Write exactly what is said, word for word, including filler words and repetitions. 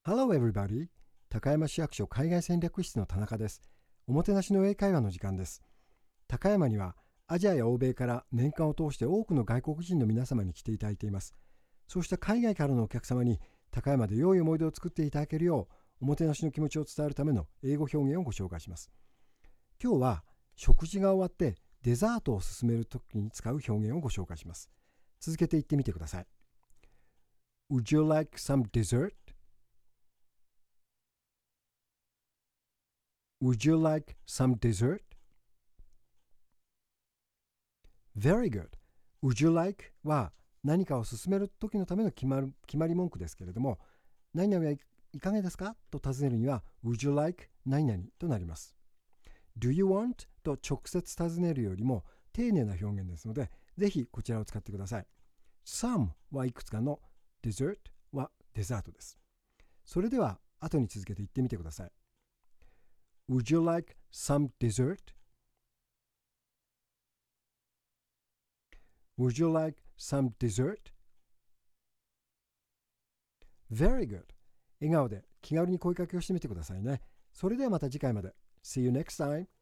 Hello everybody! 高山市役所海外戦略室の田中です。おもてなしの英会話の時間です。高山にはアジアや欧米から年間を通して多くの外国人の皆様に来ていただいています。そうした海外からのお客様に高山で良い思い出を作っていただけるよう、おもてなしの気持ちを伝えるための英語表現をご紹介します。今日は食事が終わってデザートを勧めるときに使う表現をご紹介します。続けて言ってみてください。Would you like some dessert?Would you like some dessert? Very good. Would you like は何かを勧めるときのための決まる決まり文句ですけれども、何々はいかがですかと尋ねるには Would you like 何々となります。Do you want と直接尋ねるよりも丁寧な表現ですので、ぜひこちらを使ってください。Some はいくつかの dessert はデザートです。それでは後に続けて言ってみてください。Would you like some dessert?Would you like some dessert? Very good. 笑顔で気軽に声かけをしてみてくださいね。それではまた次回まで。See you next time.